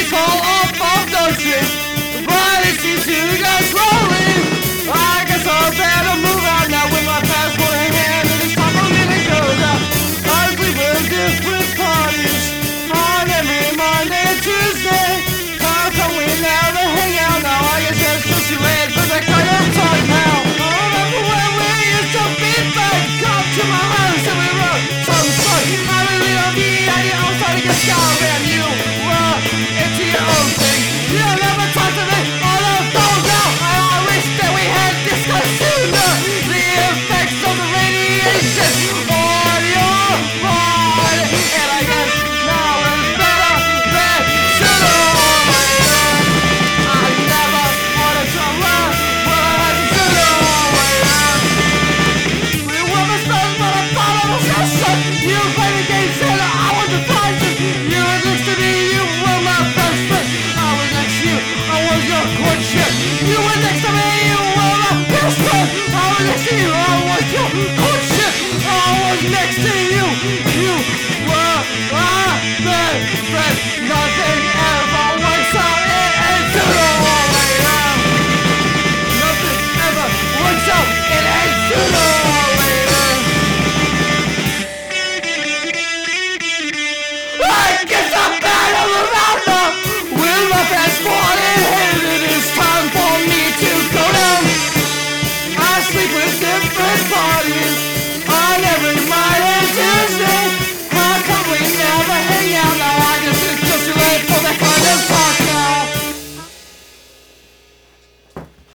fall off of the street, but it seems to go slowly. I guess I better move out now with my passport in hand, and it's time for me to go now. I sleep with different parties on every Monday and Tuesday. How come we never hang out now? I guess it's just too late for that kind of talk now. I remember when we used to be back, come to my house and we wrote some songs. I really love the idea of starting a scout, and you were into your own thing. You never talked to me on the phone now. I wish that we had discussed sooner the effects of the radiation on your body. And I guess now it's better than sooner or later. I never wanted to run, but I had to sooner or later. We were mistakes, but I thought I was your son. You played the game, said I was the prize. You were next to me, you were my best friend. I was next to you, I was your courtship. You were next to me, you were my best friend. I was next to you, I was your courtship. I was next to you, you were my best friend. Nothing ever works out, it ends sooner or later. Nothing ever works out, it ends sooner or later. I guess I'm bad all around now. With my passport in hand, it is time for me to go down. I sleep with different parties on every Monday and Tuesday. How come we never hang out now? I guess it's just too late for that kind of talk.